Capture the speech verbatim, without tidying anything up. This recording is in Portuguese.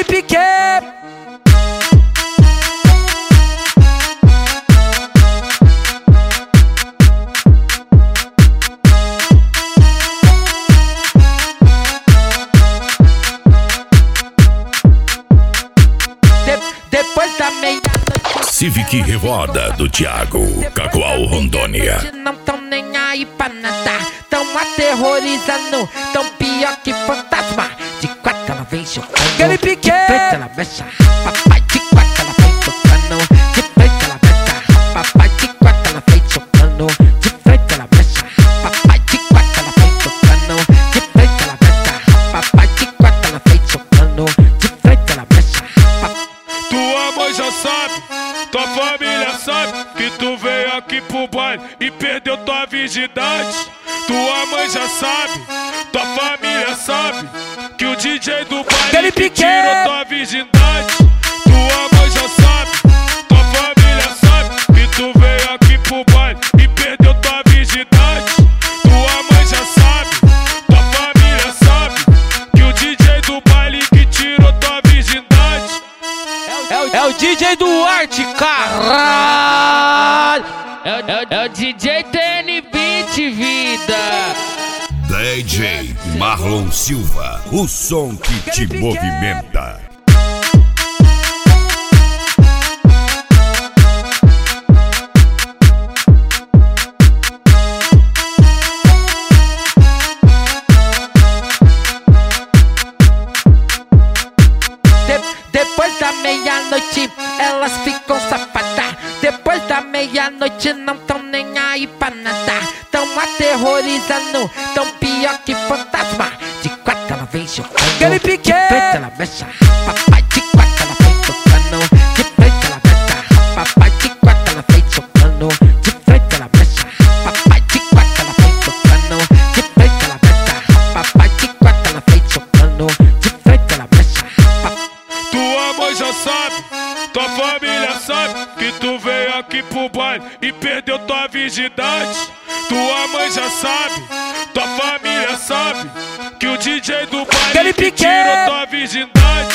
Aquele pique. Depois da meia-noite, Civic Revoada do Thiago, Cacoal, Rondônia. não tão nem aí pra nada, tão aterrorizando, tão pior que fantasma. De quatro ela vem chocando, aquele pique. De frente ela mexe, papai. De quatro ela vem tocando, de frente ela mexe, papai. De quatro ela vem chocando, de frente ela mexe, papai. De quatro ela vem tocando, de frente ela mexe, papai. De quatro ela vem chocando, de frente ela mexe, papai. Tua mãe já sabe, tua família sabe que tu veio aqui pro baile e perdeu tua virgindade. Tua mãe já sabe, tua família sabe que o D J do baile que tirou tua virgindade. Tua mãe já sabe, tua família sabe que tu veio aqui pro baile e perdeu tua virgindade. Tua mãe já sabe, tua família sabe que o D J do baile que tirou tua virgindade. É o, é o D J Duarte, caralho! É, é, é o D J T N Beat, vida! D J Marlon Silva, o som que te movimenta. Depois da meia-noite, elas ficam safadas. Depois da meia-noite, não tão nem aí pra nada, tão aterrorizando, tão pior que fantasma. De quatro ela vem chocando, aquele pique. De frente ela mexe, papai. De quatro ela vem tocando, de frente ela mexe, papai. De quatro ela vem chocando, de frente ela mexe, papai. De quatro ela vem tocando, de frente ela mexe, papai. De quatro ela vem chocando, de frente ela mexe, papai. Tua mãe já sabe, tua família sabe que tu veio aqui pro baile e perdeu tua virgindade. Tua mãe já sabe, tua família sabe que o D J do baile que tirou tua virgindade.